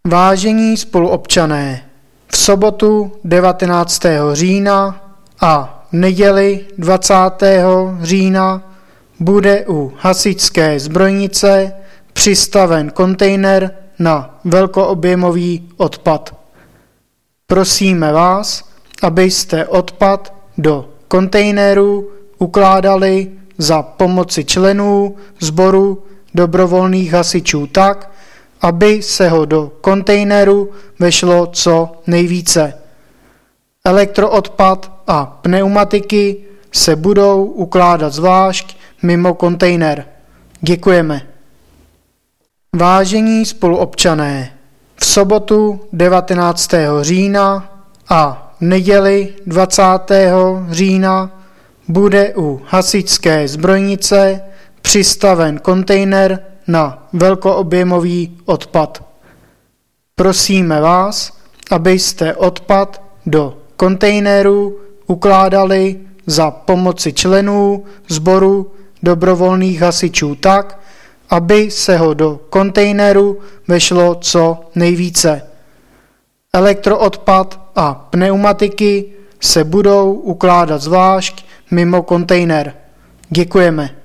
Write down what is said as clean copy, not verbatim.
Vážení spoluobčané, v sobotu 19. října a v neděli 20. října bude u hasičské zbrojnice přistaven kontejner na velkoobjemový odpad. Prosíme vás, abyste odpad do kontejneru ukládali za pomoci členů sboru dobrovolných hasičů tak, aby se ho do kontejneru vešlo co nejvíce. Elektroodpad a pneumatiky se budou ukládat zvlášť mimo kontejner. Děkujeme. Vážení spoluobčané, v sobotu 19. října a v neděli 20. října bude u hasičské zbrojnice přistaven kontejner na velkoobjemový odpad. Prosíme vás, abyste odpad do kontejneru ukládali za pomoci členů sboru dobrovolných hasičů tak, aby se ho do kontejneru vešlo co nejvíce. Elektroodpad a pneumatiky se budou ukládat zvlášť mimo kontejner. Děkujeme.